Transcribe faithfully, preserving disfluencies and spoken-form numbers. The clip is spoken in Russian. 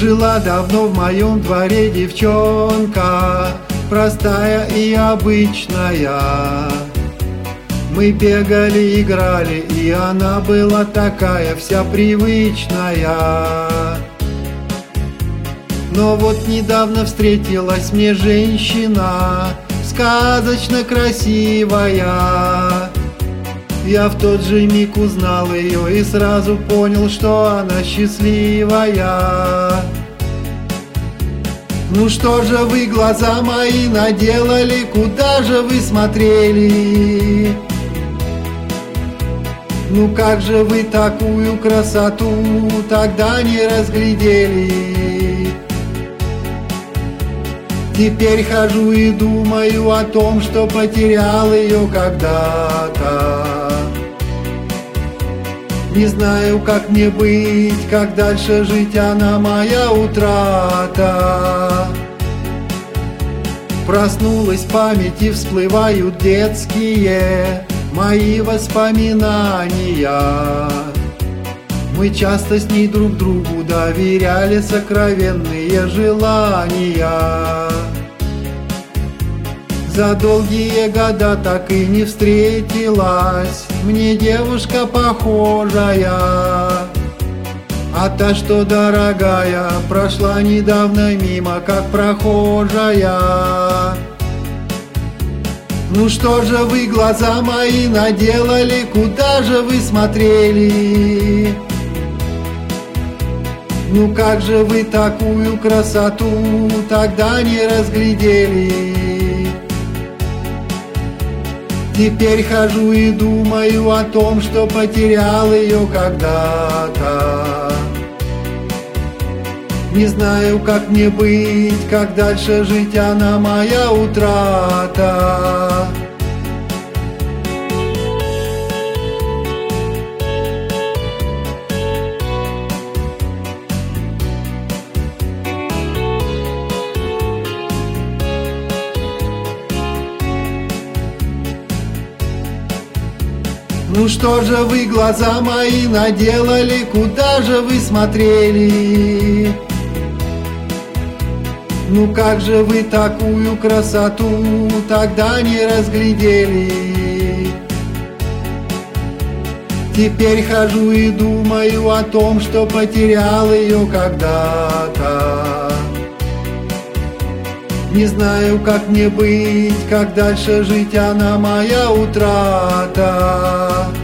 Жила давно в моем дворе девчонка, простая и обычная. Мы бегали, играли, и она была такая вся привычная. Но вот недавно встретилась мне женщина, сказочно красивая. Я в тот же миг узнал ее и сразу понял, что она счастливая. Ну что же вы, глаза мои, наделали, куда же вы смотрели? Ну как же вы такую красоту тогда не разглядели? Теперь хожу и думаю о том, что потерял ее когда-то. Не знаю, как мне быть, как дальше жить, она моя утрата. Проснулась в памяти, всплывают детские мои воспоминания. Мы часто с ней друг другу доверяли сокровенные желания. За долгие года так и не встретилась мне девушка похожая. А та, что дорогая, прошла недавно мимо, как прохожая. Ну что же вы, глаза мои, наделали, куда же вы смотрели? Ну как же вы такую красоту тогда не разглядели? Теперь хожу и думаю о том, что потерял ее когда-то. Не знаю, как мне быть, как дальше жить, она моя утрата. Ну что же вы, глаза мои, наделали, куда же вы смотрели? Ну как же вы такую красоту тогда не разглядели? Теперь хожу и думаю о том, что потерял ее когда-то. Не знаю, как мне быть, как дальше жить, она моя утрата.